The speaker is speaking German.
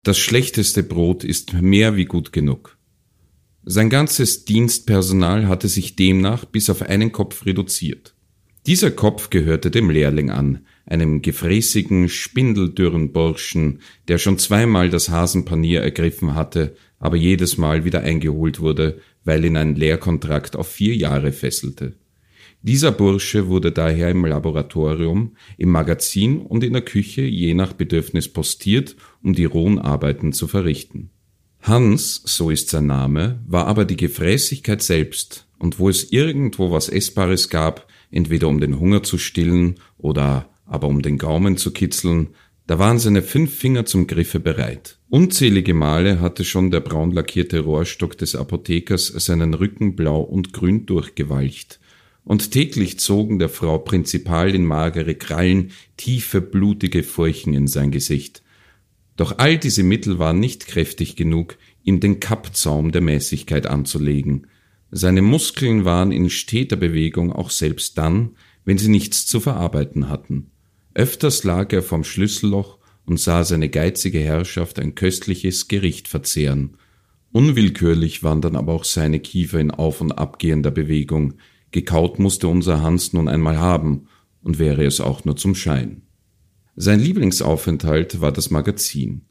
Das schlechteste Brot ist mehr wie gut genug. Sein ganzes Dienstpersonal hatte sich demnach bis auf einen Kopf reduziert. Dieser Kopf gehörte dem Lehrling an, einem gefräßigen, spindeldürren Burschen, der schon zweimal das Hasenpanier ergriffen hatte, aber jedes Mal wieder eingeholt wurde, weil ihn ein Lehrkontrakt auf 4 Jahre fesselte. Dieser Bursche wurde daher im Laboratorium, im Magazin und in der Küche je nach Bedürfnis postiert, um die rohen Arbeiten zu verrichten. Hans, so ist sein Name, war aber die Gefräßigkeit selbst, und wo es irgendwo was Essbares gab, entweder um den Hunger zu stillen oder aber um den Gaumen zu kitzeln, da waren seine 5 Finger zum Griffe bereit. Unzählige Male hatte schon der braun lackierte Rohrstock des Apothekers seinen Rücken blau und grün durchgewalcht, und täglich zogen der Frau Prinzipalin magere Krallen tiefe, blutige Furchen in sein Gesicht. Doch all diese Mittel waren nicht kräftig genug, ihm den Kappzaum der Mäßigkeit anzulegen. Seine Muskeln waren in steter Bewegung auch selbst dann, wenn sie nichts zu verarbeiten hatten. Öfters lag er vorm Schlüsselloch und sah seine geizige Herrschaft ein köstliches Gericht verzehren. Unwillkürlich waren dann aber auch seine Kiefer in auf- und abgehender Bewegung. Gekaut musste unser Hans nun einmal haben, und wäre es auch nur zum Schein. Sein Lieblingsaufenthalt war das Magazin.